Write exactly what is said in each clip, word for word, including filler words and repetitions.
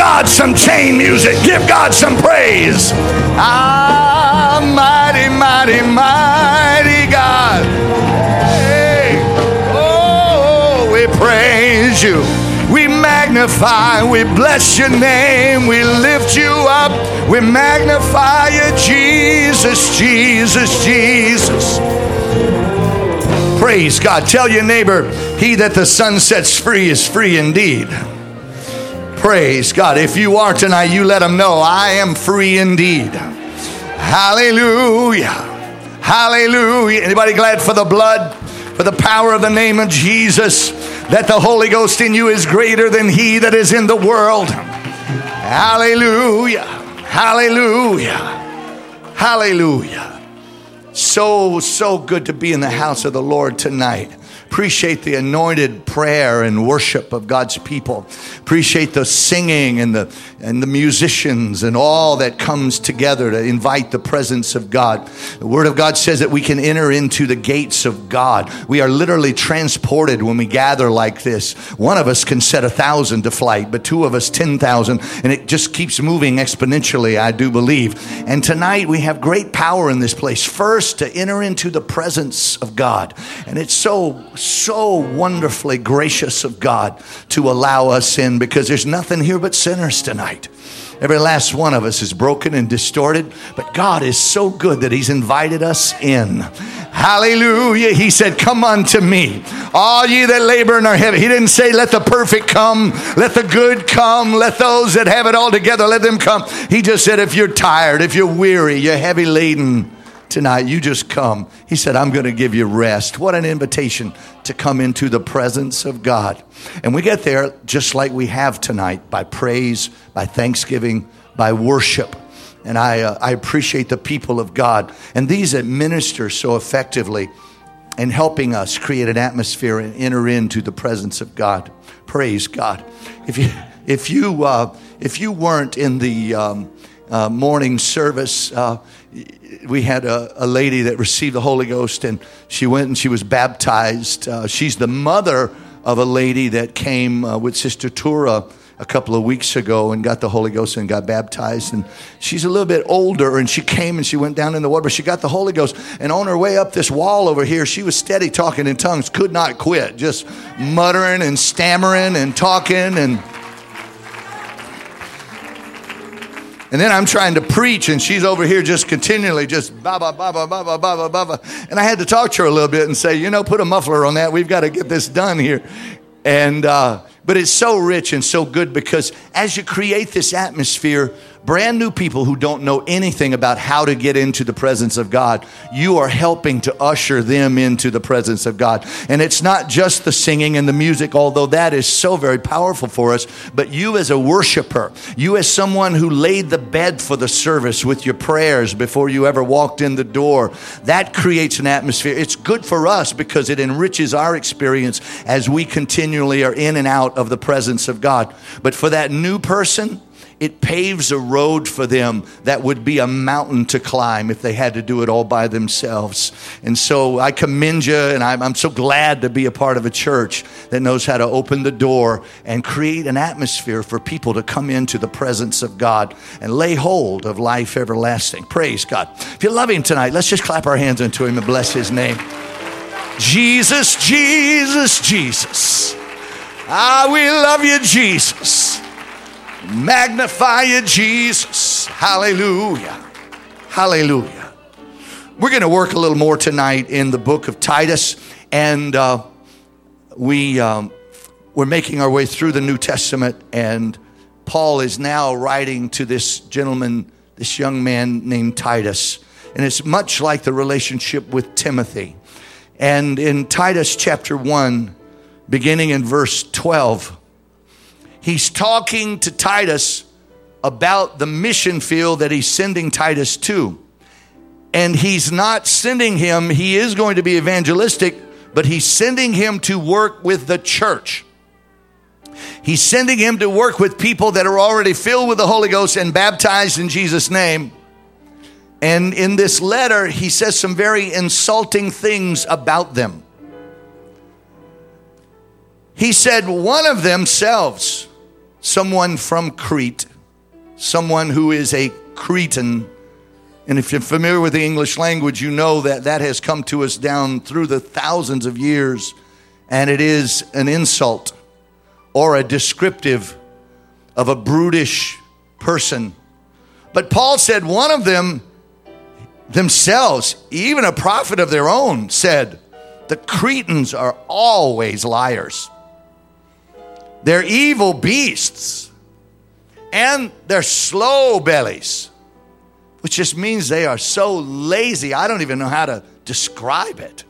God some chain music. Give God some praise. Ah, mighty, mighty, mighty God. Hey, oh, we praise you. We magnify, we bless your name, we lift you up, we magnify you, Jesus, Jesus, Jesus. Praise God. Tell your neighbor, he that the Son sets free is free indeed. Praise God. If you are tonight, you let him know, I am free indeed. Hallelujah. Hallelujah. Anybody glad for the blood, for the power of the name of Jesus? That the Holy Ghost in you is greater than he that is in the world. Hallelujah. Hallelujah. Hallelujah. So, so good to be in the house of the Lord tonight. Appreciate the anointed prayer and worship of God's people. Appreciate the singing and the and the musicians and all that comes together to invite the presence of God. The Word of God says that we can enter into the gates of God. We are literally transported when we gather like this. One of us can set a thousand to flight, but two of us ten thousand, and it just keeps moving exponentially, I do believe. And tonight we have great power in this place. First, to enter into the presence of God. And it's so so wonderfully gracious of God to allow us in, because there's nothing here but sinners tonight. Every last one of us is broken and distorted, but God is so good that he's invited us in. Hallelujah. He said, come unto me, all ye that labor and are heavy. He didn't say, let the perfect come, let the good come, let those that have it all together, let them come. He just said, if you're tired, if you're weary, you're heavy laden tonight, you just come. He said, I'm going to give you rest. What an invitation to come into the presence of God. And we get there just like we have tonight, by praise, by thanksgiving, by worship. And I, uh, I appreciate the people of God and these that minister so effectively in helping us create an atmosphere and enter into the presence of God. Praise God. If you, if you, uh, if you weren't in the um, uh, morning service, uh, we had a, a lady that received the Holy Ghost, and she went and she was baptized. Uh, she's the mother of a lady that came uh, with Sister Tura a couple of weeks ago and got the Holy Ghost and got baptized. And she's a little bit older, and she came and she went down in the water, but she got the Holy Ghost. And on her way up this wall over here, she was steady talking in tongues, could not quit, just muttering and stammering and talking and... And then I'm trying to preach, and she's over here just continually just ba ba ba ba ba ba ba ba ba. And I had to talk to her a little bit and say, you know, put a muffler on that. We've got to get this done here. And uh, but it's so rich and so good, because as you create this atmosphere, brand new people who don't know anything about how to get into the presence of God, you are helping to usher them into the presence of God. And it's not just the singing and the music, although that is so very powerful for us, but you as a worshiper, you as someone who laid the bed for the service with your prayers before you ever walked in the door, that creates an atmosphere. It's good for us because it enriches our experience as we continually are in and out of the presence of God. But for that new person, it paves a road for them that would be a mountain to climb if they had to do it all by themselves. And so I commend you, and I'm, I'm so glad to be a part of a church that knows how to open the door and create an atmosphere for people to come into the presence of God and lay hold of life everlasting. Praise God. If you love him tonight, let's just clap our hands unto him and bless his name. Jesus, Jesus, Jesus. Ah, we love you, Jesus. Magnify you, Jesus. Hallelujah. Hallelujah. We're going to work a little more tonight in the book of Titus, and uh, we, um, we're making our way through the New Testament, and Paul is now writing to this gentleman, this young man named Titus, and it's much like the relationship with Timothy. And in Titus chapter one, beginning in verse twelve, he's talking to Titus about the mission field that he's sending Titus to. And he's not sending him, he is going to be evangelistic, but he's sending him to work with the church. He's sending him to work with people that are already filled with the Holy Ghost and baptized in Jesus' name. And in this letter, he says some very insulting things about them. He said one of themselves, someone from Crete, someone who is a Cretan. And if you're familiar with the English language, you know that that has come to us down through the thousands of years. And it is an insult or a descriptive of a brutish person. But Paul said one of them themselves, even a prophet of their own, said, the Cretans are always liars. They're evil beasts. And they're slow bellies. Which just means they are so lazy. I don't even know how to describe it.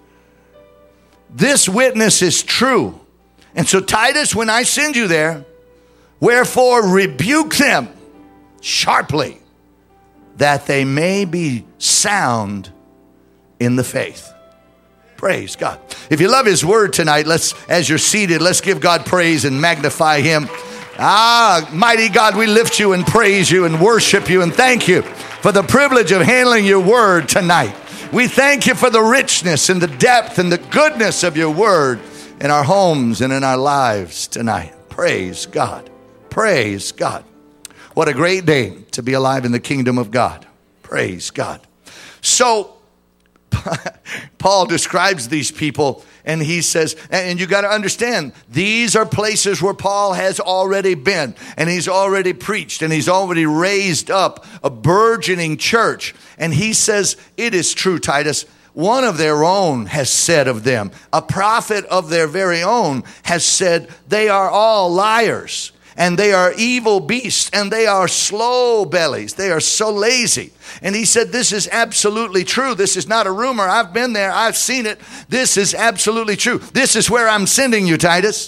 This witness is true. And so Titus, when I send you there, wherefore rebuke them sharply, that they may be sound in the faith. Praise God. If you love his word tonight, let's, as you're seated, let's give God praise and magnify him. Ah, mighty God, we lift you and praise you and worship you and thank you for the privilege of handling your word tonight. We thank you for the richness and the depth and the goodness of your word in our homes and in our lives tonight. Praise God. Praise God. What a great day to be alive in the kingdom of God. Praise God. So, Paul describes these people and he says, and you got to understand, these are places where Paul has already been and he's already preached and he's already raised up a burgeoning church. And he says, it is true, Titus, one of their own has said of them, a prophet of their very own has said, they are all liars. And they are evil beasts, and they are slow bellies. They are so lazy. And he said, this is absolutely true. This is not a rumor. I've been there. I've seen it. This is absolutely true. This is where I'm sending you, Titus.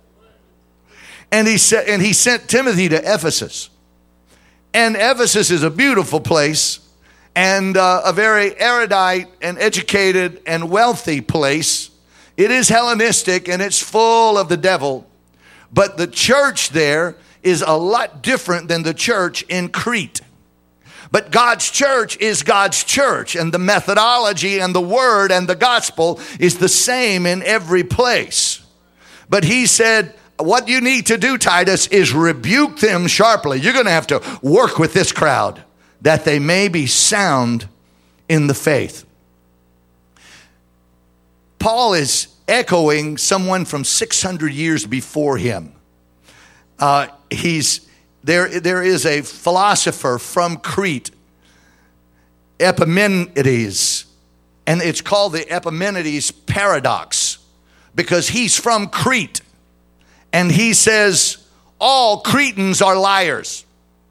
And he said, and he sent Timothy to Ephesus. And Ephesus is a beautiful place and uh, a very erudite and educated and wealthy place. It is Hellenistic and it's full of the devil. But the church there is a lot different than the church in Crete. But God's church is God's church, and the methodology and the word and the gospel is the same in every place. But he said, what you need to do, Titus, is rebuke them sharply. You're going to have to work with this crowd that they may be sound in the faith. Paul is echoing someone from six hundred years before him. Uh, he's there. There is a philosopher from Crete, Epimenides, and it's called the Epimenides paradox because he's from Crete, and he says all Cretans are liars.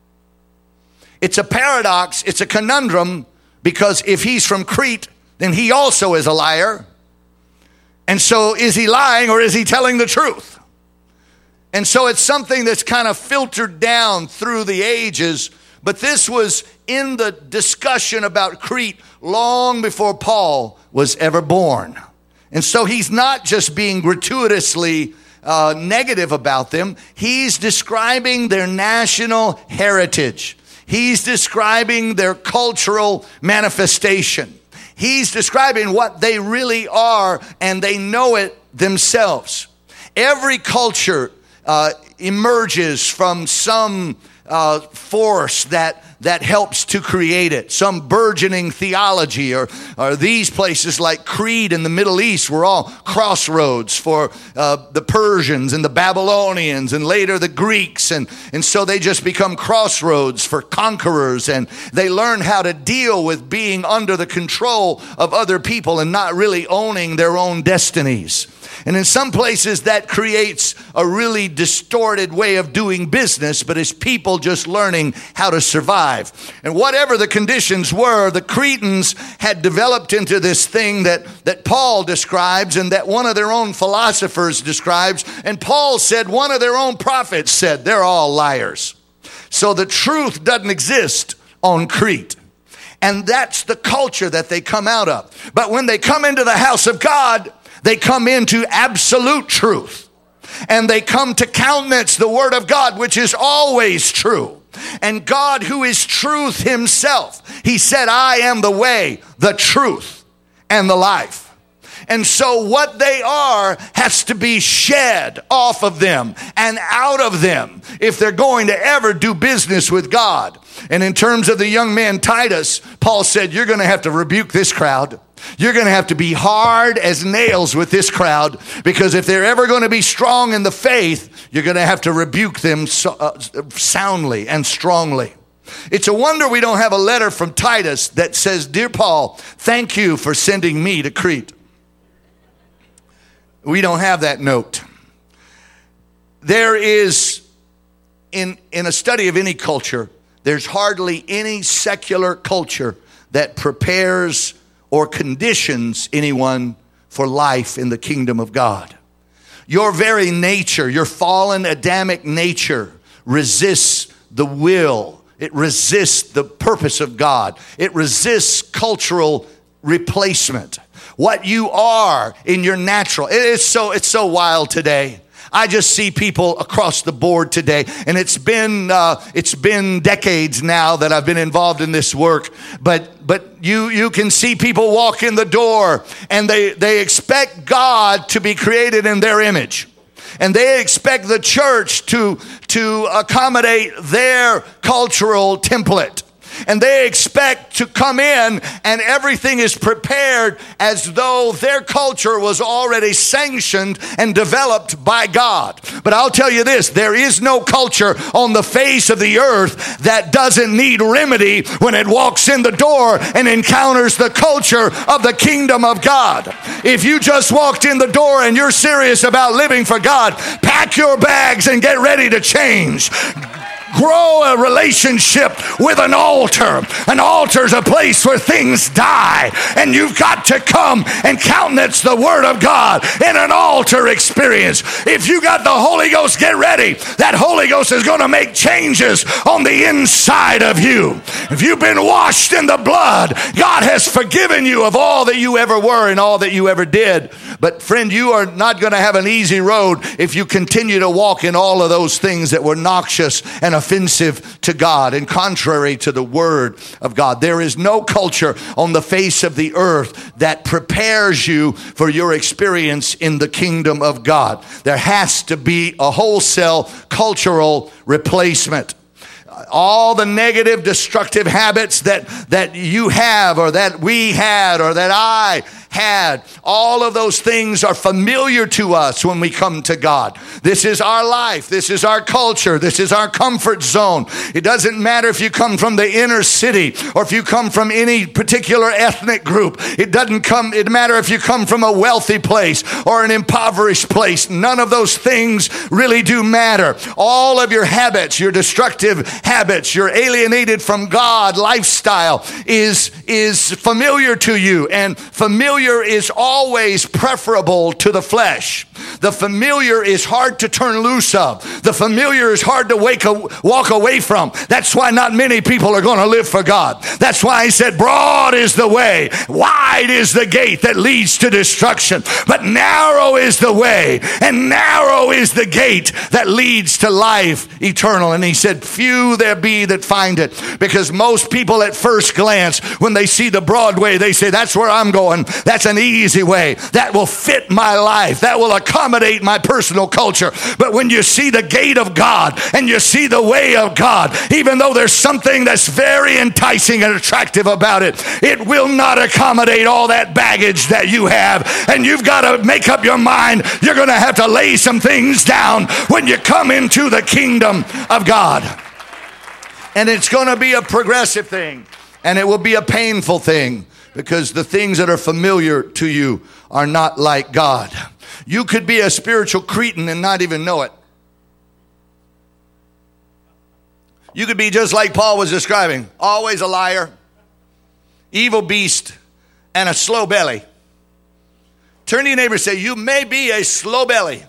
It's a paradox. It's a conundrum because if he's from Crete, then he also is a liar. And so is he lying or is he telling the truth? And so it's something that's kind of filtered down through the ages. But this was in the discussion about Crete long before Paul was ever born. And so he's not just being gratuitously uh, negative about them. He's describing their national heritage. He's describing their cultural manifestation. He's describing what they really are, and they know it themselves. Every culture uh, emerges from some uh, force that that helps to create it, some burgeoning theology, or, or these places like Crete in the Middle East were all crossroads for uh, the Persians and the Babylonians and later the Greeks. And, and so they just become crossroads for conquerors, and they learn how to deal with being under the control of other people and not really owning their own destinies. And in some places that creates a really distorted way of doing business, but it's people just learning how to survive. And whatever the conditions were, the Cretans had developed into this thing that, that Paul describes and that one of their own philosophers describes. And Paul said, one of their own prophets said, they're all liars. So the truth doesn't exist on Crete. And that's the culture that they come out of. But when they come into the house of God, they come into absolute truth. And they come to countenance the word of God, which is always true. And God, who is truth himself, he said, I am the way, the truth, and the life. And so what they are has to be shed off of them and out of them if they're going to ever do business with God. And in terms of the young man Titus, Paul said, you're going to have to rebuke this crowd. You're going to have to be hard as nails with this crowd, because if they're ever going to be strong in the faith, you're going to have to rebuke them so, uh, soundly and strongly. It's a wonder we don't have a letter from Titus that says, Dear Paul, thank you for sending me to Crete. We don't have that note. There is, in, in a study of any culture, there's hardly any secular culture that prepares or conditions anyone for life in the kingdom of God. Your very nature, your fallen Adamic nature, resists the will. It resists the purpose of God. It resists cultural replacement. What you are in your natural, it is so, it's so wild today. I just see people across the board today, and it's been uh, it's been decades now that I've been involved in this work. But but you you can see people walk in the door, and they they expect God to be created in their image. And they expect the church to, to accommodate their cultural template. And they expect to come in and everything is prepared as though their culture was already sanctioned and developed by God. But I'll tell you this, there is no culture on the face of the earth that doesn't need remedy when it walks in the door and encounters the culture of the kingdom of God. If you just walked in the door and you're serious about living for God, pack your bags and get ready to change. Grow a relationship with an altar. An altar is a place where things die, and you've got to come and countenance the Word of God in an altar experience. If you got the Holy Ghost, get ready. That Holy Ghost is going to make changes on the inside of you. If you've been washed in the blood, God has forgiven you of all that you ever were and all that you ever did. But friend, you are not going to have an easy road if you continue to walk in all of those things that were noxious and offensive to God and contrary to the Word of God. There is no culture on the face of the earth that prepares you for your experience in the kingdom of God. There has to be a wholesale cultural replacement. All the negative, destructive habits that, that you have or that we had or that I had, all of those things are familiar to us when we come to God. This is our life. This is our culture. This is our comfort zone. It doesn't matter if you come from the inner city or if you come from any particular ethnic group. It doesn't come, it matter if you come from a wealthy place or an impoverished place. None of those things really do matter. All of your habits, your destructive habits, your alienated from God lifestyle is, is familiar to you, and familiar is always preferable to the flesh. The familiar is hard to turn loose of. The familiar is hard to wake a, walk away from. That's why not many people are going to live for God. That's why he said, broad is the way, wide is the gate that leads to destruction, but narrow is the way and narrow is the gate that leads to life eternal. And he said, few there be that find it, because most people at first glance, when they see the broad way, they say, that's where I'm going. That's an easy way. That will fit my life. That will accommodate my personal culture. But when you see the gate of God and you see the way of God, even though there's something that's very enticing and attractive about it, it will not accommodate all that baggage that you have. And you've got to make up your mind. You're going to have to lay some things down when you come into the kingdom of God. And it's going to be a progressive thing, and it will be a painful thing, because the things that are familiar to you are not like God. You could be a spiritual Cretan and not even know it. You could be just like Paul was describing, always a liar, evil beast, and a slow belly. Turn to your neighbor and say, you may be a slow belly.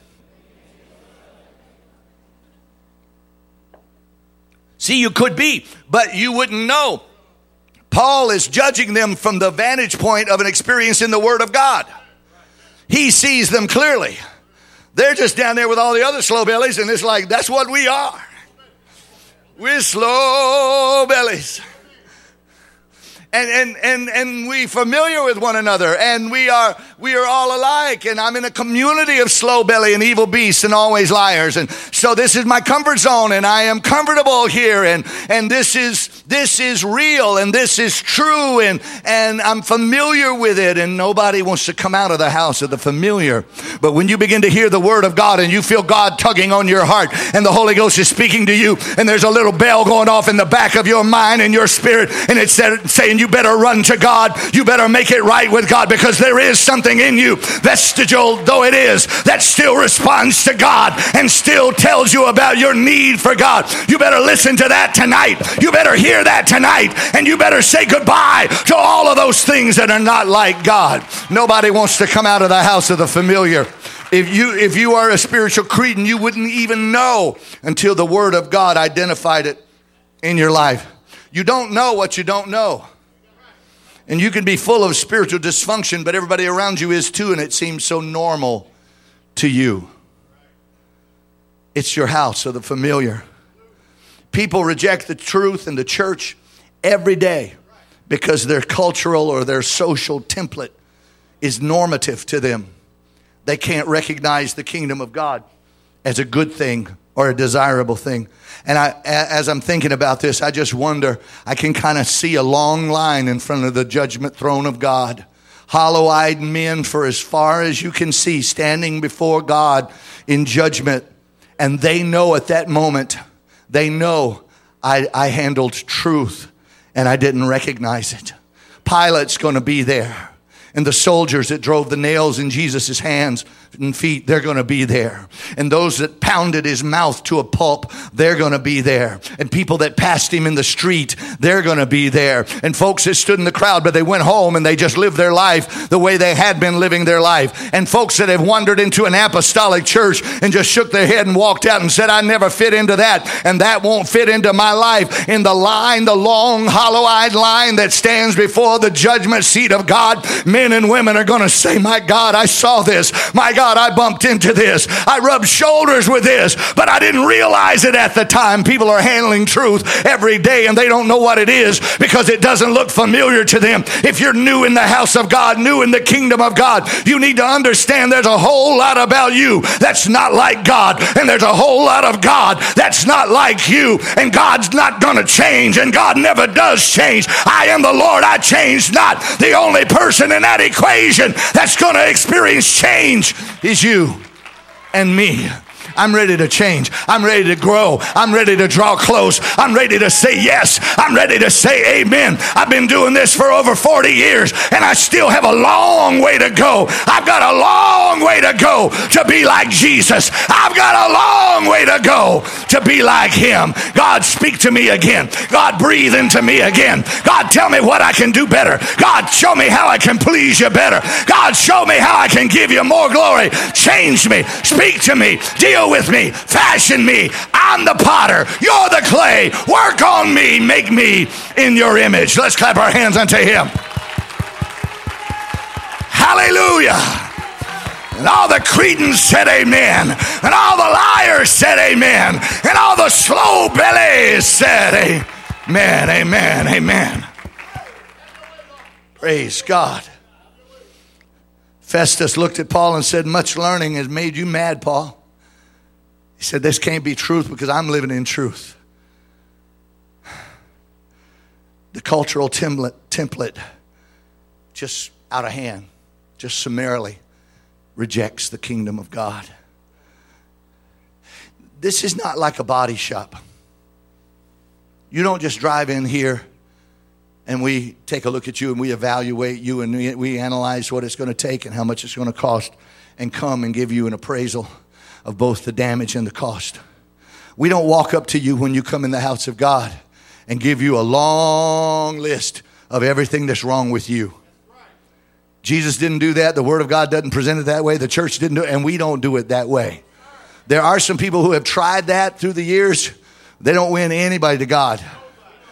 See, you could be, but you wouldn't know. Paul is judging them from the vantage point of an experience in the Word of God. He sees them clearly. They're just down there with all the other slow bellies, and it's like, that's what we are. We're slow bellies. And, and, and, and we familiar with one another, and we are, we are all alike. And I'm in a community of slow belly and evil beasts and always liars. And so this is my comfort zone, and I am comfortable here. And, and this is, this is real, and this is true. And, and I'm familiar with it, and nobody wants to come out of the house of the familiar. But when you begin to hear the word of God and you feel God tugging on your heart and the Holy Ghost is speaking to you, and there's a little bell going off in the back of your mind and your spirit, and it's saying you better run to God, you better make it right with God, because there is something in you, vestigial though it is, that still responds to God and still tells you about your need for God. You better listen to that tonight. You better hear that tonight, and you better say goodbye to all of those things that are not like God. Nobody wants to come out of the house of the familiar. If you, if you are a spiritual Cretan, you wouldn't even know until the word of God identified it in your life. You don't know what you don't know. And you can be full of spiritual dysfunction, but everybody around you is too, and it seems so normal to you. It's your house of the familiar. People reject the truth in the church every day because their cultural or their social template is normative to them. They can't recognize the kingdom of God as a good thing or a desirable thing. And I, as I'm thinking about this, I just wonder, I can kind of see a long line in front of the judgment throne of God. Hollow-eyed men for as far as you can see, standing before God in judgment. And they know at that moment, they know I, I handled truth and I didn't recognize it. Pilate's going to be there. And the soldiers that drove the nails in Jesus' hands and feet, they're going to be there. And those that pounded his mouth to a pulp, they're going to be there. And people that passed him in the street, they're going to be there. And folks that stood in the crowd, but they went home and they just lived their life the way they had been living their life. And folks that have wandered into an apostolic church and just shook their head and walked out and said, I never fit into that, and that won't fit into my life. In the line, the long, hollow-eyed line that stands before the judgment seat of God, men and women are going to say, my God, I saw this. My God, I bumped into this. I rubbed shoulders with this, but I didn't realize it at the time. People are handling truth every day, and they don't know what it is because it doesn't look familiar to them. If you're new in the house of God, new in the kingdom of God, you need to understand there's a whole lot about you that's not like God, and there's a whole lot of God that's not like you, and God's not going to change, and God never does change. I am the Lord, I change not. The only person in that equation that's going to experience change is you and me. I'm ready to change. I'm ready to grow. I'm ready to draw close. I'm ready to say yes. I'm ready to say amen. I've been doing this for over forty years, and I still have a long way to go. I've got a long way to go to be like Jesus. I've got a long way to go to be like him. God, speak to me again. God, breathe into me again. God, tell me what I can do better. God, show me how I can please you better. God, show me how I can give you more glory. Change me. Speak to me. Deal with me, fashion me. I'm the potter, you're the clay. Work on me, make me in your image. Let's clap our hands unto him. Hallelujah. And all the Cretans said amen, and all the liars said amen, and all the slow bellies said amen, amen, amen. Praise God. Festus looked at Paul and said, much learning has made you mad, Paul. He said, this can't be truth because I'm living in truth. The cultural template, template just out of hand, just summarily rejects the kingdom of God. This is not like a body shop. You don't just drive in here and we take a look at you and we evaluate you and we, we analyze what it's going to take and how much it's going to cost and come and give you an appraisal of both the damage and the cost. We don't walk up to you when you come in the house of God and give you a long list of everything that's wrong with you. Jesus didn't do that. The Word of God doesn't present it that way. The church didn't do it, and we don't do it that way. There are some people who have tried that through the years. They don't win anybody to God.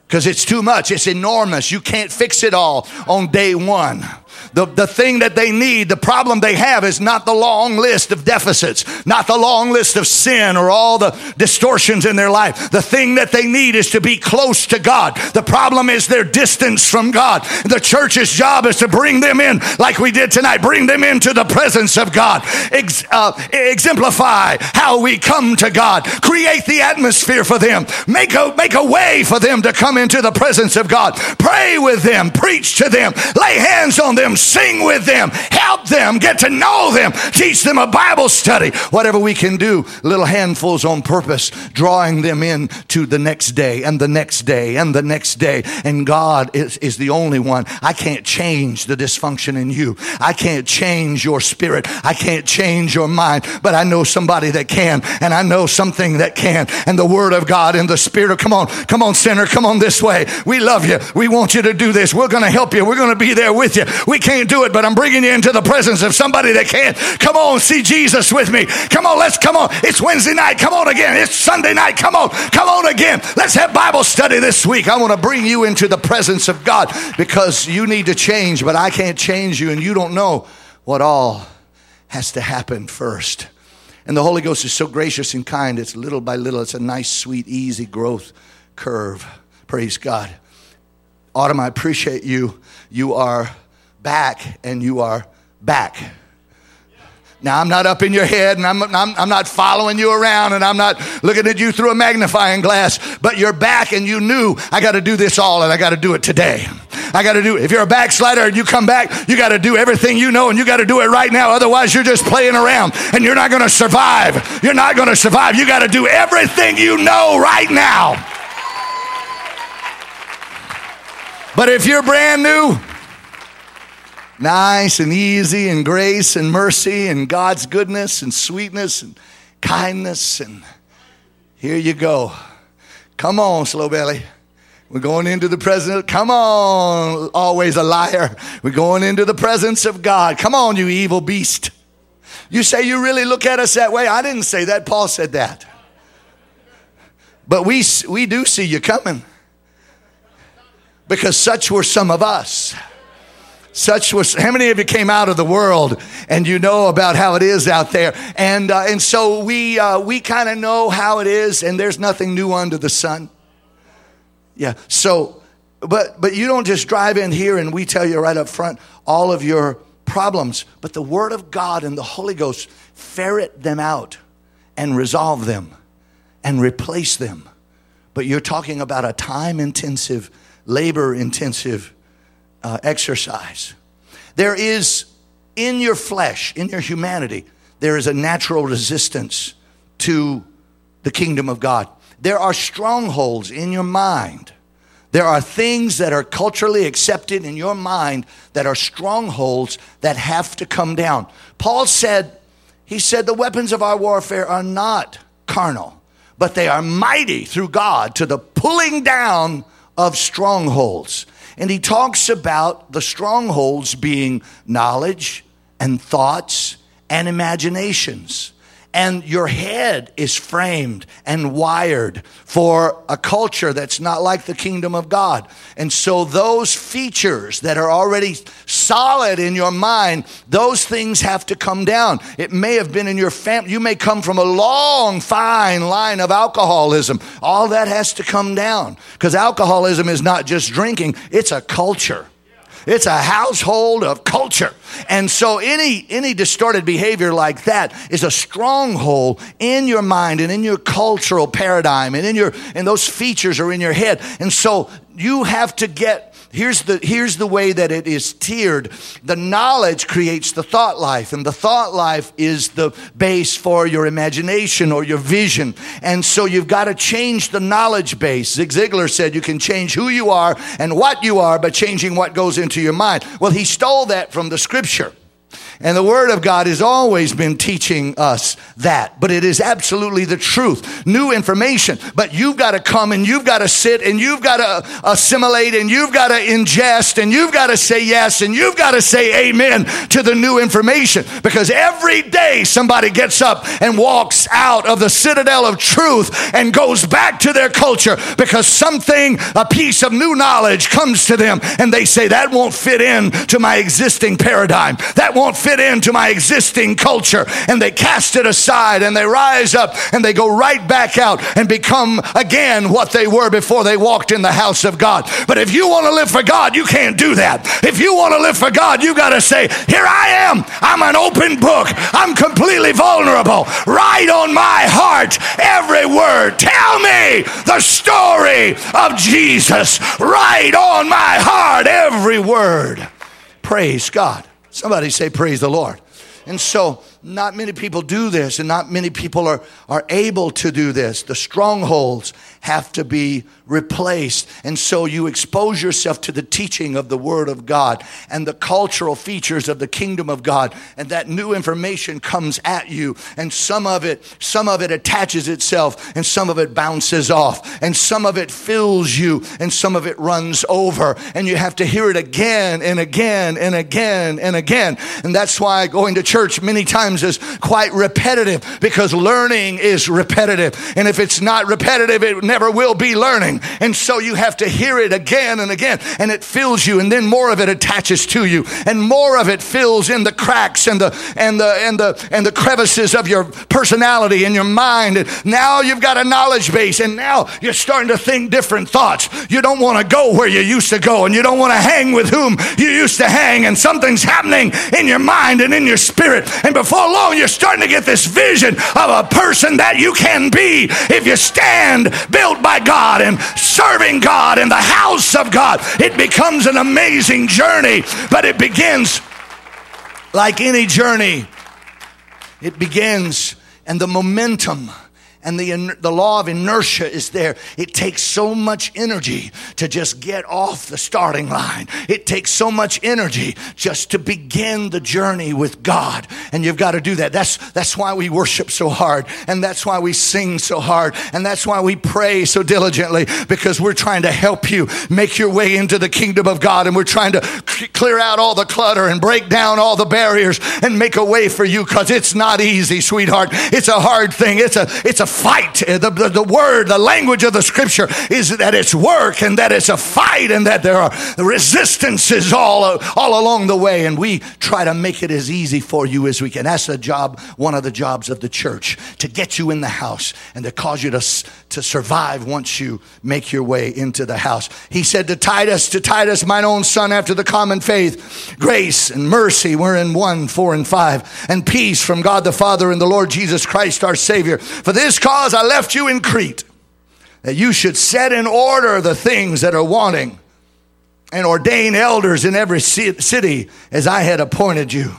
Because it's too much. It's enormous. You can't fix it all on day one. The, the thing that they need, the problem they have is not the long list of deficits, not the long list of sin or all the distortions in their life. The thing that they need is to be close to God. The problem is their distance from God. The church's job is to bring them in like we did tonight. Bring them into the presence of God. Ex, uh, exemplify how we come to God. Create the atmosphere for them. Make a, make a way for them to come into the presence of God. Pray with them. Preach to them. Lay hands on them. Sing with them, help them, get to know them, teach them a Bible study, whatever we can do, little handfuls on purpose, drawing them in to the next day and the next day and the next day. And God is, is the only one. I can't change the dysfunction in you. I can't change your spirit. I can't change your mind, but I know somebody that can, and I know something that can. And the Word of God and the Spirit of, come on, come on, sinner, come on this way. We love you. We want you to do this. We're going to help you. We're going to be there with you. We can't do it, but I'm bringing you into the presence of somebody that can. Come on, see Jesus with me. Come on, let's come on. It's Wednesday night. Come on again. It's Sunday night. Come on. Come on again. Let's have Bible study this week. I want to bring you into the presence of God because you need to change, but I can't change you, and you don't know what all has to happen first. And the Holy Ghost is so gracious and kind. It's little by little. It's a nice, sweet, easy growth curve. Praise God. Autumn, I appreciate you. You are back, and you are back. Now, I'm not up in your head, and I'm, I'm, I'm not following you around, and I'm not looking at you through a magnifying glass, but you're back, and you knew, I got to do this all, and I got to do it today. I got to do it. If you're a backslider and you come back, you got to do everything you know, and you got to do it right now. Otherwise, you're just playing around, and you're not going to survive. You're not going to survive. You got to do everything you know right now. But if you're brand new, nice and easy and grace and mercy and God's goodness and sweetness and kindness, and here you go. Come on, slow belly. We're going into the presence. Come on, always a liar. We're going into the presence of God. Come on, you evil beast. You say you really look at us that way? I didn't say that. Paul said that. But we we do see you coming, because such were some of us. Such was, how many of you came out of the world and you know about how it is out there? And uh, and so we uh, we kind of know how it is, and there's nothing new under the sun. Yeah. So, but but you don't just drive in here and we tell you right up front all of your problems, but the Word of God and the Holy Ghost ferret them out and resolve them and replace them. But you're talking about a time-intensive, labor-intensive Uh, exercise. There is in your flesh, in your humanity, there is a natural resistance to the kingdom of God. There are strongholds in your mind. There are things that are culturally accepted in your mind that are strongholds that have to come down. Paul said, he said, the weapons of our warfare are not carnal, but they are mighty through God to the pulling down of strongholds. And he talks about the strongholds being knowledge and thoughts and imaginations. And your head is framed and wired for a culture that's not like the kingdom of God. And so those features that are already solid in your mind, those things have to come down. It may have been in your family. You may come from a long, fine line of alcoholism. All that has to come down, because alcoholism is not just drinking. It's a culture. It's a household of culture. And so any any distorted behavior like that is a stronghold in your mind and in your cultural paradigm, and in your and those features are in your head. And so you have to get, here's the here's the way that it is tiered. The knowledge creates the thought life, and the thought life is the base for your imagination or your vision. And so you've got to change the knowledge base. Zig Ziglar said you can change who you are and what you are by changing what goes into your mind. Well, he stole that from the scripture. And the Word of God has always been teaching us that. But it is absolutely the truth. New information. But you've got to come and you've got to sit and you've got to assimilate and you've got to ingest and you've got to say yes and you've got to say amen to the new information. Because every day somebody gets up and walks out of the citadel of truth and goes back to their culture because something, a piece of new knowledge comes to them and they say that won't fit in to my existing paradigm. That won't fit into my existing culture, and they cast it aside and they rise up and they go right back out and become again what they were before they walked in the house of God. But if you want to live for God, you can't do that. If you want to live for God, you got to say, here I am. I'm an open book. I'm completely vulnerable. Write on my heart every word. Tell me the story of Jesus. Write on my heart every word. Praise God. Somebody say, praise the Lord. And so not many people do this, and not many people are, are able to do this. The strongholds have to be replaced. And so you expose yourself to the teaching of the Word of God and the cultural features of the kingdom of God. And that new information comes at you. And some of it, some of it attaches itself, and some of it bounces off. And some of it fills you, and some of it runs over. And you have to hear it again and again and again and again. And that's why going to church many times is quite repetitive, because learning is repetitive. And if it's not repetitive, it never will be learning. And so you have to hear it again and again, and it fills you, and then more of it attaches to you, and more of it fills in the cracks and the and the and the and the crevices of your personality and your mind. And now you've got a knowledge base, and now you're starting to think different thoughts. You don't want to go where you used to go, and you don't want to hang with whom you used to hang, and something's happening in your mind and in your spirit. And before long, you're starting to get this vision of a person that you can be if you stand built by God and serving God in the house of God. It becomes an amazing journey, but it begins like any journey. It begins, and the momentum and the, the law of inertia is there. It takes so much energy to just get off the starting line. It takes so much energy just to begin the journey with God. And you've got to do that. That's, that's why we worship so hard. And that's why we sing so hard. And that's why we pray so diligently, because we're trying to help you make your way into the kingdom of God. And we're trying to clear out all the clutter and break down all the barriers and make a way for you, because it's not easy, sweetheart. It's a hard thing. It's a, it's a fight. The, the, the word, the language of the scripture is that it's work, and that it's a fight, and that there are resistances all, all along the way. And we try to make it as easy for you as we can. That's the job, one of the jobs of the church, to get you in the house and to cause you to, to survive once you make your way into the house. He said to Titus, to Titus, mine own son, after the common faith, grace and mercy were in one, four, and five, and peace from God the Father and the Lord Jesus Christ our Savior. For this cause I left you in Crete, that you should set in order the things that are wanting, and ordain elders in every city as I had appointed you.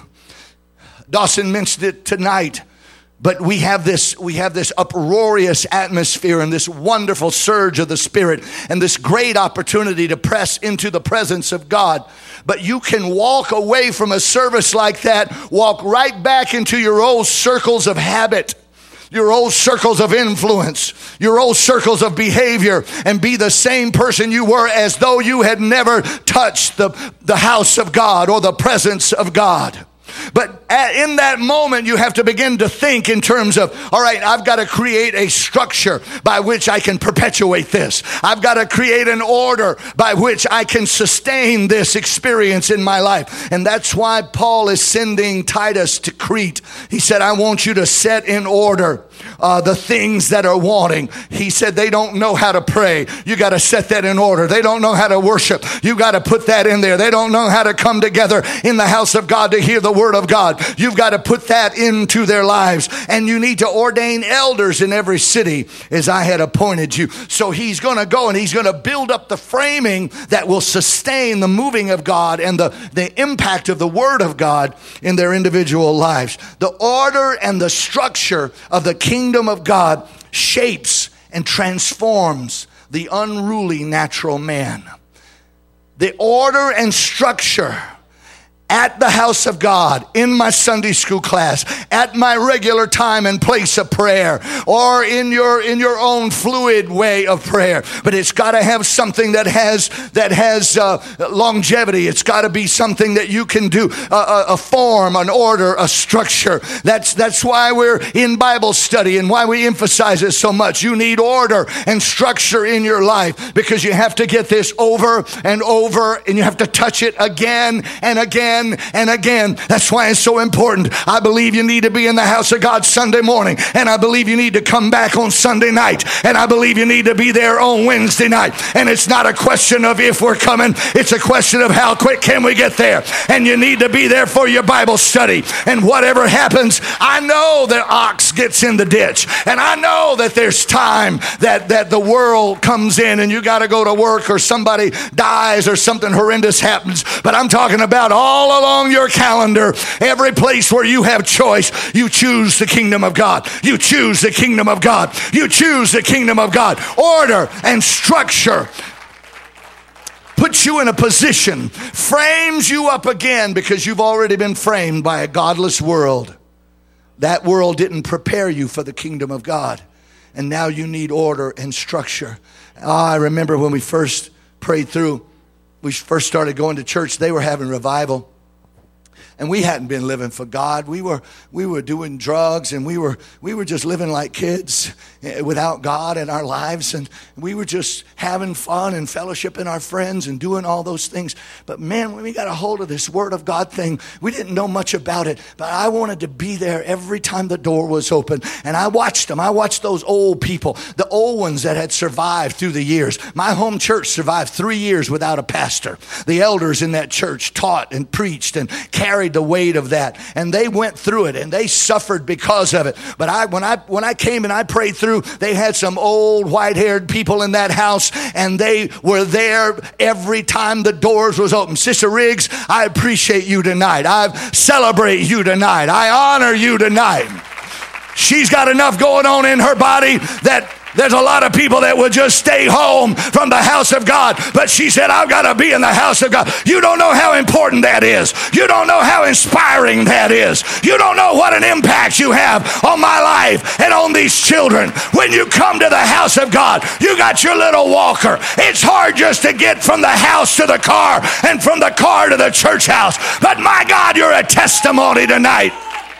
Dawson mentioned it tonight, but we have this we have this uproarious atmosphere and this wonderful surge of the Spirit and this great opportunity to press into the presence of God. But you can walk away from a service like that, walk right back into your old circles of habit, your old circles of influence, your old circles of behavior, and be the same person you were, as though you had never touched the, the house of God or the presence of God. But at, in that moment, you have to begin to think in terms of, all right, I've got to create a structure by which I can perpetuate this. I've got to create an order by which I can sustain this experience in my life. And that's why Paul is sending Titus to Crete. He said, I want you to set in order uh, the things that are wanting. He said, they don't know how to pray. You got to set that in order. They don't know how to worship. You got to put that in there. They don't know how to come together in the house of God to hear the word of God. You've got to put that into their lives. And you need to ordain elders in every city as I had appointed you. So he's going to go and he's going to build up the framing that will sustain the moving of God and the, the impact of the word of God in their individual lives. The order and the structure of the kingdom of God shapes and transforms the unruly natural man. The order and structure at the house of God, in my Sunday school class, at my regular time and place of prayer, or in your in your own fluid way of prayer. But it's got to have something that has that has uh, longevity. It's got to be something that you can do, a, a, a form, an order, a structure. That's that's why we're in Bible study and why we emphasize it so much. You need order and structure in your life, because you have to get this over and over, and you have to touch it again and again and again. That's why it's so important. I believe you need to be in the house of God Sunday morning, and I believe you need to come back on Sunday night, and I believe you need to be there on Wednesday night. And it's not a question of if we're coming, it's a question of how quick can we get there. And you need to be there for your Bible study. And whatever happens, I know that ox gets in the ditch, and I know that there's time that that the world comes in and you got to go to work, or somebody dies, or something horrendous happens. But I'm talking about all along your calendar, every place where you have choice, you choose the kingdom of God. You choose the kingdom of God. You choose the kingdom of God. Order and structure puts you in a position, frames you up again, because you've already been framed by a godless world. That world didn't prepare you for the kingdom of God. And now you need order and structure. Oh, I remember when we first prayed through, we first started going to church, they were having revival. And we hadn't been living for God. We were we were doing drugs, and we were we were just living like kids without God in our lives. And we were just having fun and fellowshipping our friends and doing all those things. But man, when we got a hold of this Word of God thing, we didn't know much about it. But I wanted to be there every time the door was open. And I watched them. I watched those old people, the old ones that had survived through the years. My home church survived three years without a pastor. The elders in that church taught and preached and carried the weight of that, and they went through it, and they suffered because of it. But I, when I when I came and I prayed through, they had some old white-haired people in that house, and they were there every time the doors was open. Sister Riggs, I appreciate you tonight. I celebrate you tonight. I honor you tonight. She's got enough going on in her body that there's a lot of people that would just stay home from the house of God. But she said, I've got to be in the house of God. You don't know how important that is. You don't know how inspiring that is. You don't know what an impact you have on my life and on these children. When you come to the house of God, you got your little walker. It's hard just to get from the house to the car and from the car to the church house. But my God, you're a testimony tonight.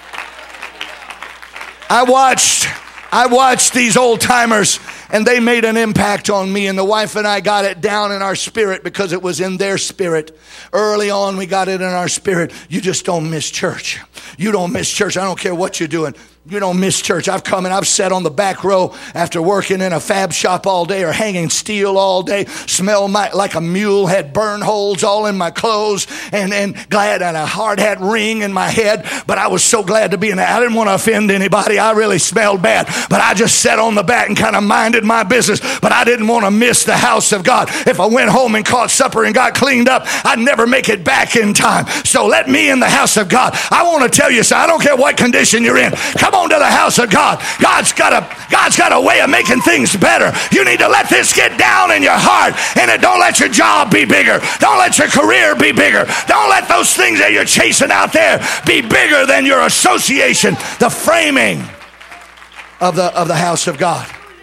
I watched... I watched these old timers, and they made an impact on me, and the wife and I got it down in our spirit because it was in their spirit. Early on, we got it in our spirit. You just don't miss church. You don't miss church. I don't care what you're doing. You don't miss church. I've come and I've sat on the back row after working in a fab shop all day or hanging steel all day, smelled my, like a mule, had burn holes all in my clothes, and, and glad, and a hard hat ring in my head. But I was so glad to be in there. I didn't want to offend anybody. I really smelled bad. But I just sat on the back and kind of minded my business. But I didn't want to miss the house of God. If I went home and caught supper and got cleaned up, I'd never make it back in time. So let me in the house of God. I want to tell you, so I don't care what condition you're in. Come on to the house of God. God's got a God's got a way of making things better. You need to let this get down in your heart, and it don't let your job be bigger. Don't let your career be bigger. Don't let those things that you're chasing out there be bigger than your association, the framing of the of the house of God.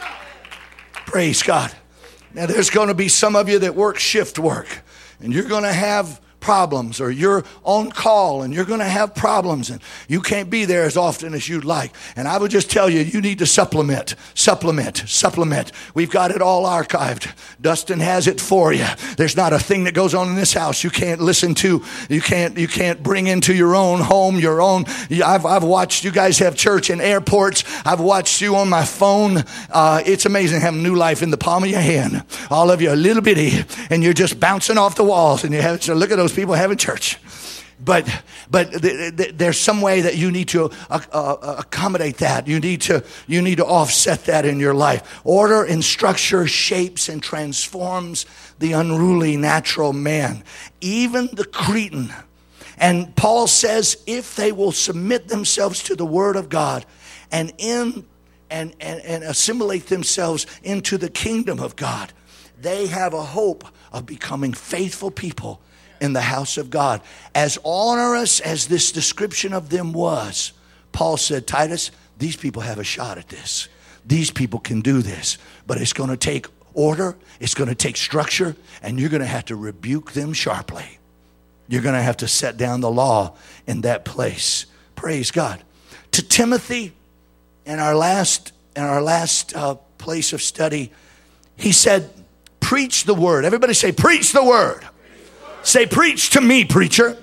Praise God. Now there's going to be some of you that work shift work, and you're going to have problems, or you're on call and you're going to have problems and you can't be there as often as you'd like. And I would just tell you, you need to supplement, supplement, supplement. We've got it all archived. Dustin has it for you. There's not a thing that goes on in this house you can't listen to. You can't, you can't bring into your own home, your own. I've, I've watched you guys have church in airports. I've watched you on my phone. Uh, it's amazing having new life in the palm of your hand. All of you a little bitty, and you're just bouncing off the walls, and you have to look at those people having church. But but th- th- there's some way that you need to uh, uh, accommodate that. You need to you need to offset that in your life. Order and structure shapes and transforms the unruly natural man, even the Cretan. And Paul says, if they will submit themselves to the word of God and in and and, and assimilate themselves into the kingdom of God, they have a hope of becoming faithful people in the house of God. As onerous as this description of them was, Paul said, Titus, these people have a shot at this. These people can do this. But it's going to take order. It's going to take structure. And you're going to have to rebuke them sharply. You're going to have to set down the law in that place. Praise God. To Timothy, in our last, in our last uh, place of study, he said, preach the word. Everybody say, preach the word. Say, preach to me, preacher.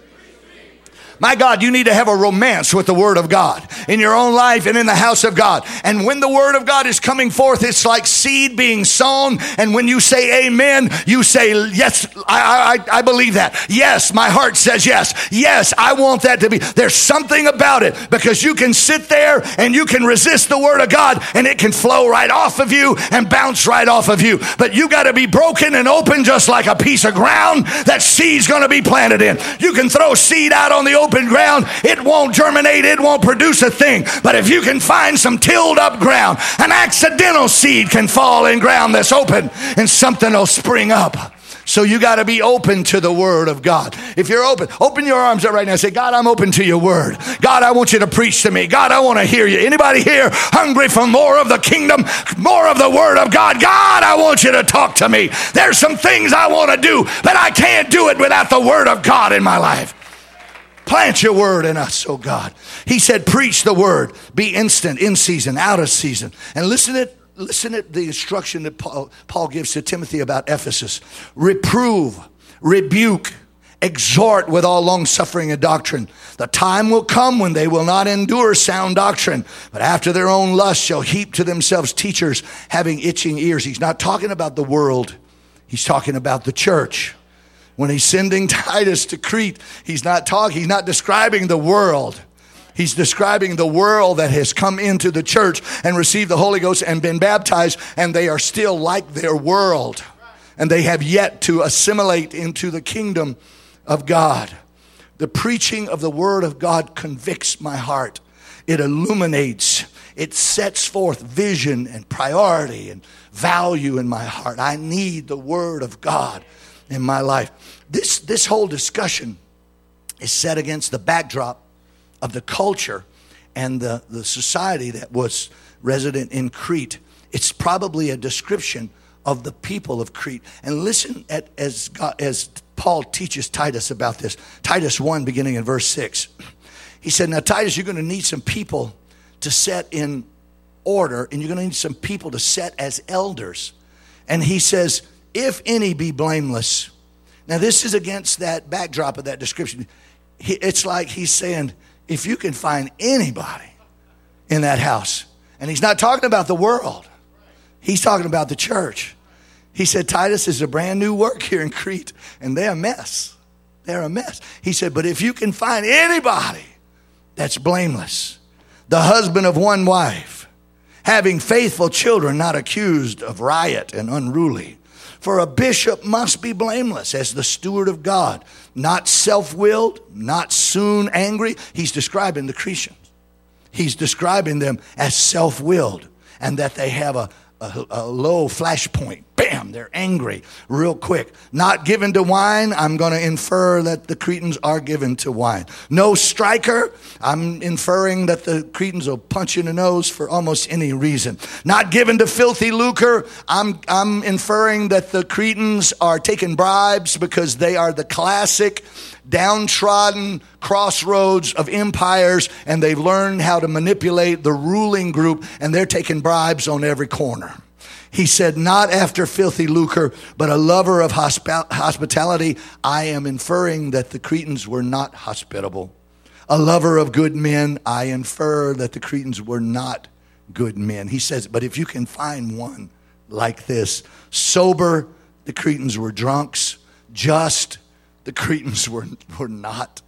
My God, you need to have a romance with the Word of God in your own life and in the house of God. And when the Word of God is coming forth, it's like seed being sown. And when you say amen, you say, yes, I, I, I believe that. Yes, my heart says yes. Yes, I want that to be. There's something about it because you can sit there and you can resist the Word of God and it can flow right off of you and bounce right off of you. But you got to be broken and open just like a piece of ground that seed's going to be planted in. You can throw seed out on the open ground, it won't germinate, it won't produce a thing. But if you can find some tilled up ground, an accidental seed can fall in ground that's open and something will spring up. So you got to be open to the Word of God. If you're open, open your arms up right now. Say, God, I'm open to your Word. God, I want you to preach to me. God, I want to hear you. Anybody here hungry for more of the kingdom, more of the Word of God? God, I want you to talk to me. There's some things I want to do, but I can't do it without the Word of God in my life. Plant your word in us, oh God. He said, preach the word. Be instant, in season, out of season. And listen at, listen at the instruction that Paul, Paul gives to Timothy about Ephesus. Reprove, rebuke, exhort with all long suffering and doctrine. The time will come when they will not endure sound doctrine, but after their own lust shall heap to themselves teachers having itching ears. He's not talking about the world. He's talking about the church. When he's sending Titus to Crete, he's not talking, he's not describing the world. He's describing the world that has come into the church and received the Holy Ghost and been baptized, and they are still like their world. And they have yet to assimilate into the kingdom of God. The preaching of the Word of God convicts my heart. It illuminates. It sets forth vision and priority and value in my heart. I need the Word of God in my life. This, this whole discussion is set against the backdrop of the culture and the, the society that was resident in Crete. It's probably a description of the people of Crete. And listen at as God, as Paul teaches Titus about this. Titus one, beginning in verse six. He said, now Titus, you're going to need some people to set in order, and you're going to need some people to set as elders. And he says, if any be blameless. Now this is against that backdrop of that description. He, it's like he's saying, if you can find anybody in that house, and he's not talking about the world. He's talking about the church. He said, Titus is a brand new work here in Crete, and they're a mess. They're a mess. He said, but if you can find anybody that's blameless, the husband of one wife, having faithful children, not accused of riot and unruly. For a bishop must be blameless as the steward of God, not self-willed, not soon angry. He's describing the Cretans. He's describing them as self-willed and that they have a, a, a low flash point. Bam, they're angry real quick. Not given to wine. I'm going to infer that the Cretans are given to wine. No striker. I'm inferring that the Cretans will punch you in the nose for almost any reason. Not given to filthy lucre. I'm, I'm inferring that the Cretans are taking bribes because they are the classic downtrodden crossroads of empires, and they've learned how to manipulate the ruling group, and they're taking bribes on every corner. He said, not after filthy lucre, but a lover of hosp- hospitality. I am inferring that the Cretans were not hospitable. A lover of good men. I infer that the Cretans were not good men. He says, but if you can find one like this, sober, the Cretans were drunks. Just, the Cretans were, were not.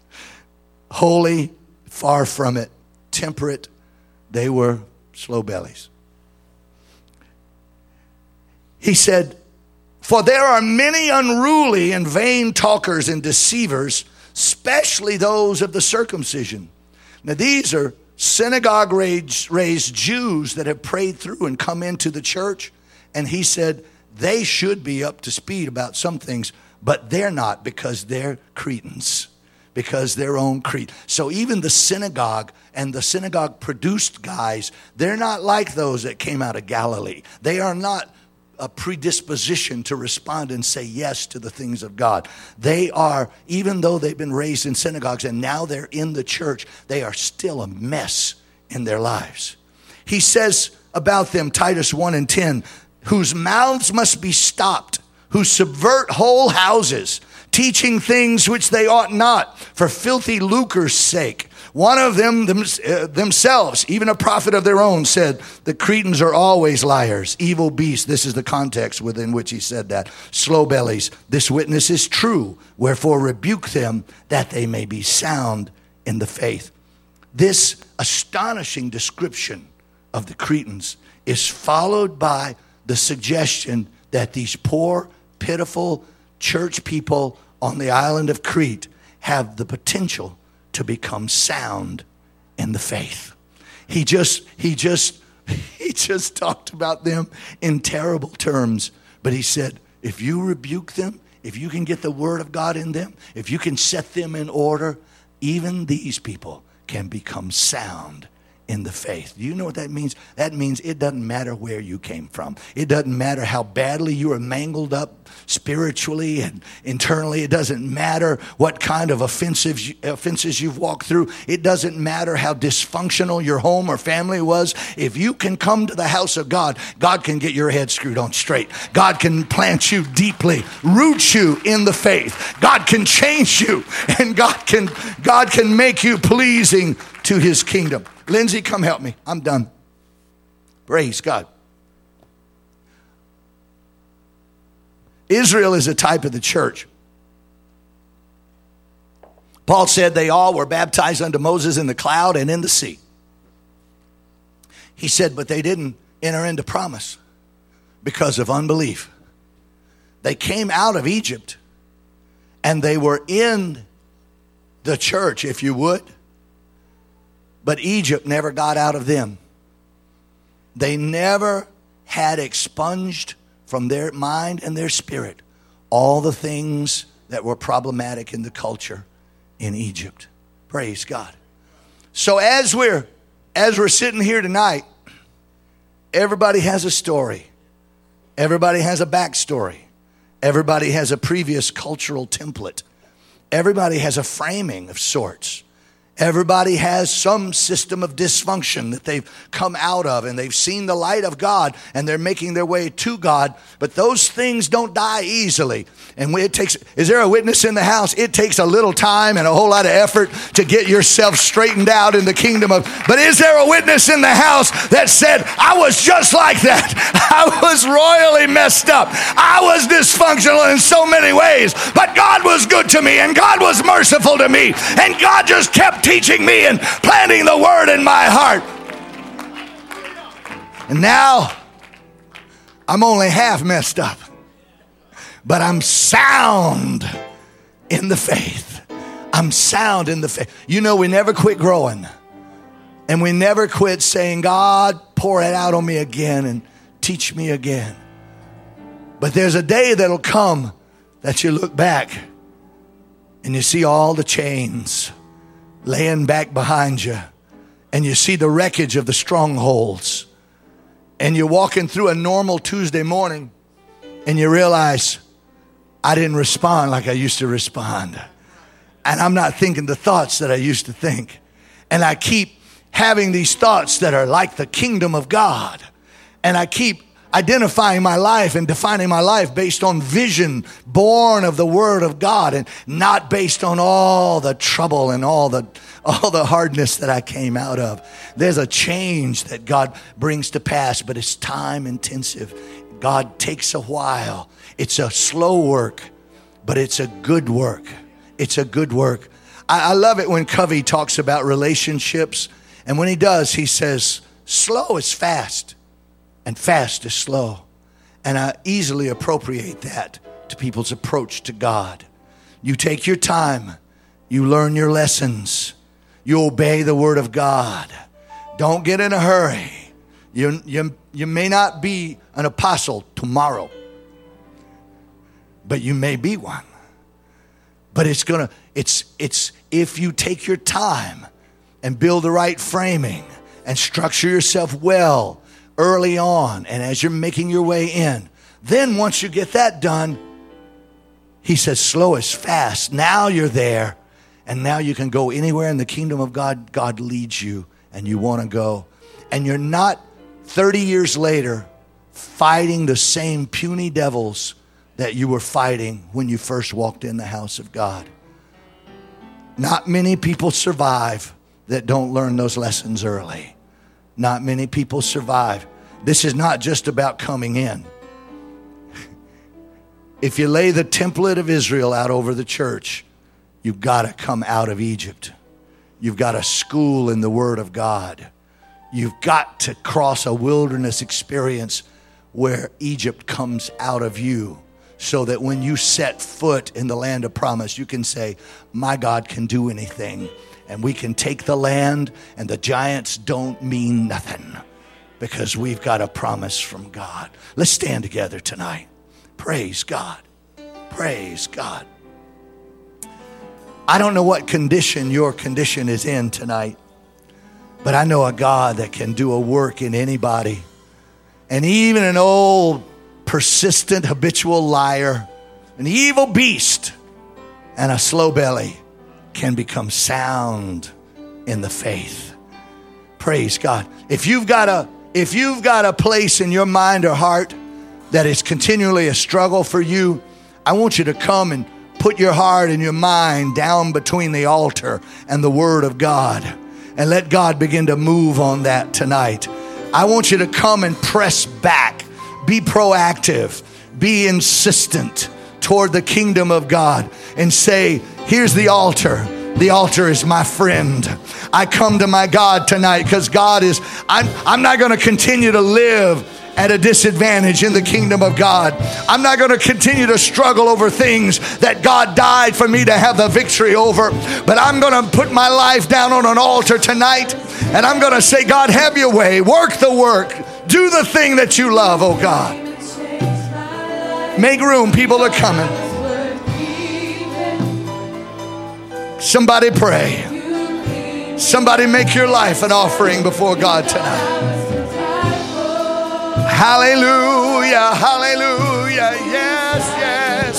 Holy, far from it. Temperate, they were slow bellies. He said, for there are many unruly and vain talkers and deceivers, especially those of the circumcision. Now these are synagogue raised Jews that have prayed through and come into the church. And he said, they should be up to speed about some things, But they're not, because they're Cretans, because they're on Crete. So even the synagogue and the synagogue produced guys, they're not like those that came out of Galilee. They are not a predisposition to respond and say yes to the things of God. They are, even though they've been raised in synagogues and now they're in the church, they are still a mess in their lives. He says about them, Titus one and ten, whose mouths must be stopped, who subvert whole houses, teaching things which they ought not, for filthy lucre's sake. One of them, them uh, themselves, even a prophet of their own, said, the Cretans are always liars, evil beasts. This is the context within which he said that. Slow bellies. This witness is true. Wherefore rebuke them, that they may be sound in the faith. This astonishing description of the Cretans is followed by the suggestion that these poor, pitiful church people on the island of Crete have the potential to become sound in the faith. He just, he just, he just talked about them in terrible terms. But he said, if you rebuke them, if you can get the word of God in them, if you can set them in order, even these people can become sound in the faith. Do you know what that means? That means it doesn't matter where you came from. It doesn't matter how badly you are mangled up spiritually and internally. It doesn't matter what kind of offensives, offenses you've walked through. It doesn't matter how dysfunctional your home or family was. If you can come to the house of God, God can get your head screwed on straight. God can plant you deeply, root you in the faith. God can change you, and God can, God can make you pleasing to his kingdom. Lindsay, come help me. I'm done. Praise God. Israel is a type of the church. Paul said they all were baptized unto Moses in the cloud and in the sea. He said, but they didn't enter into promise because of unbelief. They came out of Egypt and they were in the church, if you would. But Egypt never got out of them. They never had expunged from their mind and their spirit all the things that were problematic in the culture in Egypt. Praise God. So as we're as we're sitting here tonight, everybody has a story. Everybody has a backstory. Everybody has a previous cultural template. Everybody has a framing of sorts. Everybody has some system of dysfunction that they've come out of, and they've seen the light of God and they're making their way to God. But those things don't die easily. And it takes, is there a witness in the house? It takes a little time and a whole lot of effort to get yourself straightened out in the kingdom of, but is there a witness in the house that said, I was just like that. I was royally messed up. I was dysfunctional in so many ways, but God was good to me and God was merciful to me and God just kept teaching me and planting the word in my heart. And now I'm only half messed up, but I'm sound in the faith. I'm sound in the faith. You know, we never quit growing, and we never quit saying, God, pour it out on me again and teach me again. But there's a day that'll come that you look back and you see all the chains laying back behind you, and you see the wreckage of the strongholds, and you're walking through a normal Tuesday morning and you realize, I didn't respond like I used to respond, and I'm not thinking the thoughts that I used to think, and I keep having these thoughts that are like the kingdom of God, and I keep identifying my life and defining my life based on vision born of the word of God, and not based on all the trouble and all the all the hardness that I came out of. There's a change that God brings to pass, but it's time intensive. God takes a while. It's a slow work, but it's a good work. It's a good work. I, I love it when Covey talks about relationships, and when he does, he says, slow is fast and fast is slow. And I easily appropriate that to people's approach to God. You take your time. You learn your lessons. You obey the word of God. Don't get in a hurry. You, you, you may not be an apostle tomorrow, but you may be one. But it's gonna, it's, it's, if you take your time and build the right framing and structure yourself well early on, and as you're making your way in, then once you get that done, he says, slow is fast. Now you're there, and now you can go anywhere in the kingdom of God. God leads you, and you want to go. And you're not thirty years later fighting the same puny devils that you were fighting when you first walked in the house of God. Not many people survive that don't learn those lessons early. Not many people survive. This is not just about coming in. If you lay the template of Israel out over the church, you've got to come out of Egypt. You've got to school in the Word of God. You've got to cross a wilderness experience where Egypt comes out of you, so that when you set foot in the land of promise, you can say, my God can do anything. And we can take the land, and the giants don't mean nothing, because we've got a promise from God. Let's stand together tonight. Praise God. Praise God. I don't know what condition your condition is in tonight, but I know a God that can do a work in anybody. And even an old, persistent, habitual liar, an evil beast, and a slow belly can become sound in the faith. Praise God. If you've got a, if you've got a place in your mind or heart that is continually a struggle for you, I want you to come and put your heart and your mind down between the altar and the Word of God, and let God begin to move on that tonight. I want you to come and press back. Be proactive. Be insistent toward the kingdom of God and say, here's the altar. The altar is my friend. I come to my God tonight because God is, I'm, I'm not going to continue to live at a disadvantage in the kingdom of God. I'm not going to continue to struggle over things that God died for me to have the victory over. But I'm going to put my life down on an altar tonight, and I'm going to say, God, have your way. Work the work. Do the thing that you love, oh God. Make room. People are coming. Somebody pray. Somebody make your life an offering before God tonight. Hallelujah, hallelujah, yes, yes.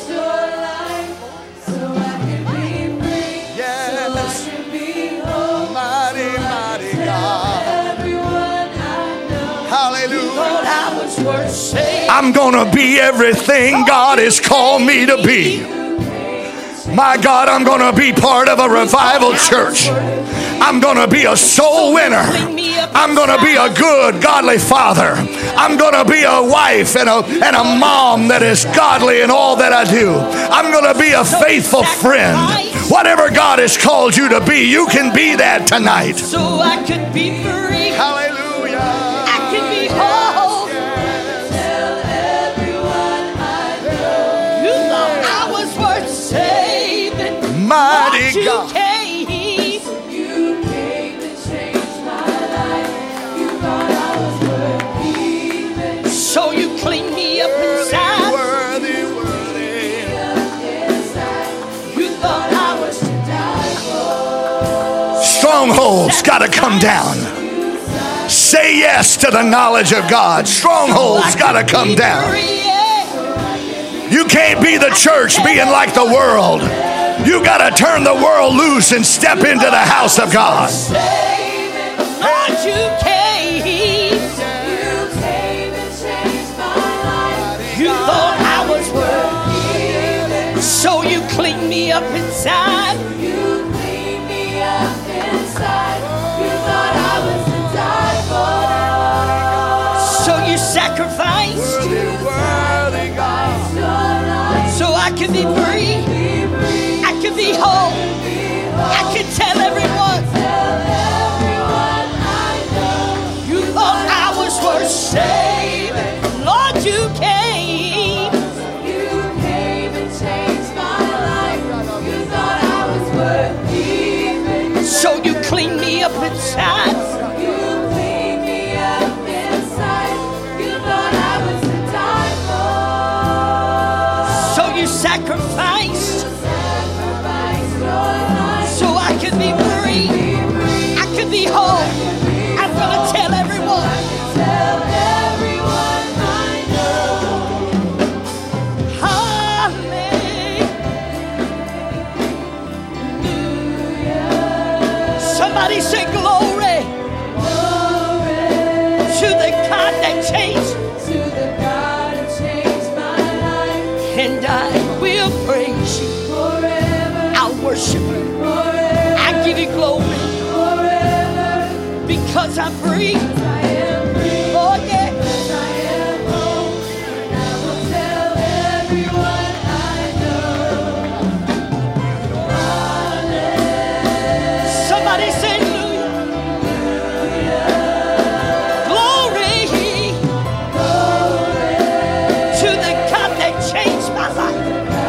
Yes, mighty, mighty God. Hallelujah. I'm gonna be everything God has called me to be. My God, I'm gonna be part of a revival church. I'm gonna be a soul winner. I'm going to be a good, godly father. I'm going to be a wife and a, and a mom that is godly in all that I do. I'm going to be a faithful friend. Whatever God has called you to be, you can be that tonight. So I could be free. Hallelujah. I can be whole. Tell everyone I know. You thought I was worth saving. Mighty But you God. came. You came to change my life. You thought I was worth keeping. So you cleaned me up inside. Worthy, worthy. You thought I was To die for. Strongholds got to come down. Say yes to the knowledge of God. Strongholds got to come down. You can't be the church being like the world. You got to turn the world loose and step into the house of God. Lord, you came. You came and changed my life. You thought I was Worth keeping. so you cleaned me up inside. You cleaned me up inside. You thought I was to die for. So you sacrificed Worthy God. so I could be free. I could be whole. I could tell everyone you thought I was worth saving. Lord, you came. You came and changed my life. You thought I was worth keeping. So you cleaned me up inside. You cleaned me up inside. You thought I was to die for. So you sacrificed and I will praise you. I'll worship you. I give you glory because I'm free. Oh yeah. Somebody say hallelujah. Glory to the God that changed my life.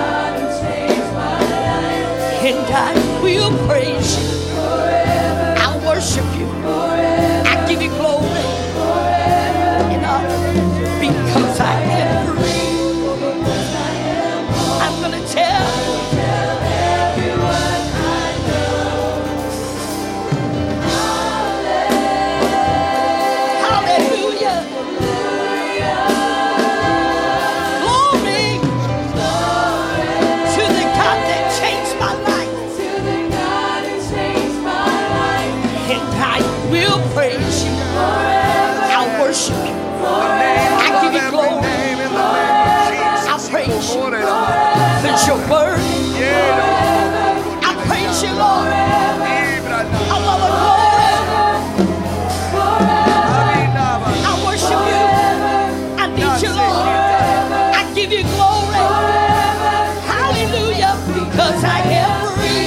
And I will praise you. I'll worship you. I give you glory and honor because I am free. I'm gonna tell everyone I know. Hallelujah. Glory to the God that changed my life. And I will praise you. I'll worship you. I give you glory. I'll praise you. There's your word. I praise you, Lord. I love the glory. I worship you. I need you, Lord. I give you glory. Hallelujah. Because I am free.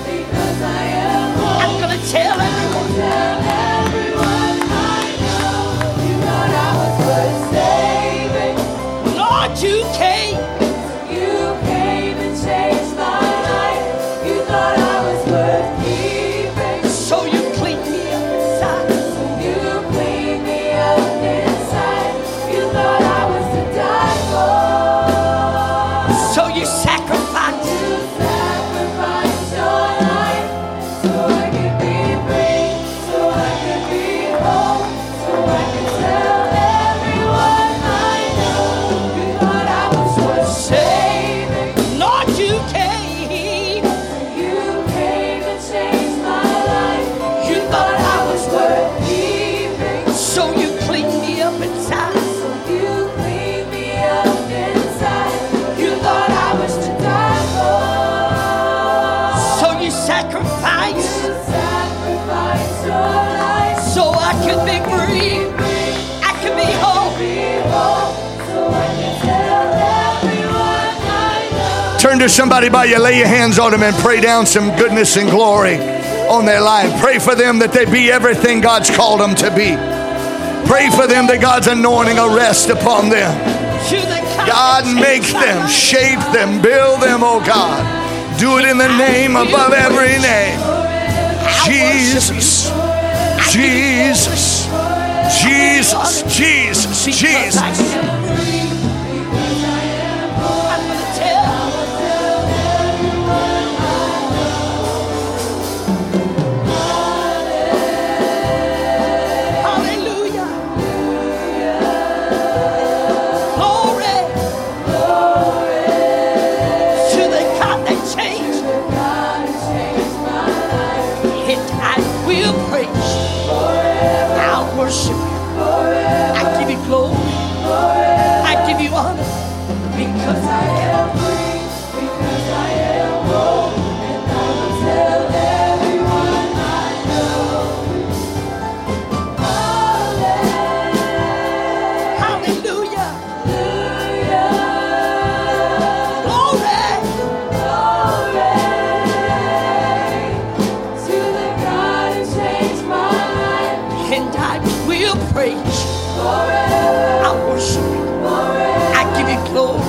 I'm going to tell everyone. Lord, you came. You came and changed my life. You thought I was worth keeping. So you cleaned me up inside. You cleaned me up inside. You thought I was to die for. So you sacrificed. You sacrificed your life so I could be free, so I could be whole, so I could tell everyone I know. You thought I was worth saving. Lord, you came. You came and changed my life. You thought I was worth keeping. So you cleaned me up inside. You cleaned me up inside. You thought I was to die for. So you sacrificed. You sacrificed your life So I could be free. I could be whole. be whole, so I can tell everyone I know. Turn to somebody by you, lay your hands on them and pray down some goodness and glory on their life. Pray for them that they be everything God's called them to be. Pray for them that God's anointing will rest upon them. To the God, make them, shape them, build them, oh God. Do it in the name above every name. Jesus, Jesus, Jesus, Jesus, Jesus. I'm gonna tell. Hallelujah. Glory. To the God that changed. And I will praise you. I'll worship you. I give you glory. I give you honor. Because I am free. Because I am whole, and I will tell everyone I know. hallelujah. Hallelujah. Glory. To the God who changed my life. And I will praise you. Forever, I worship you. forever. I give you glory.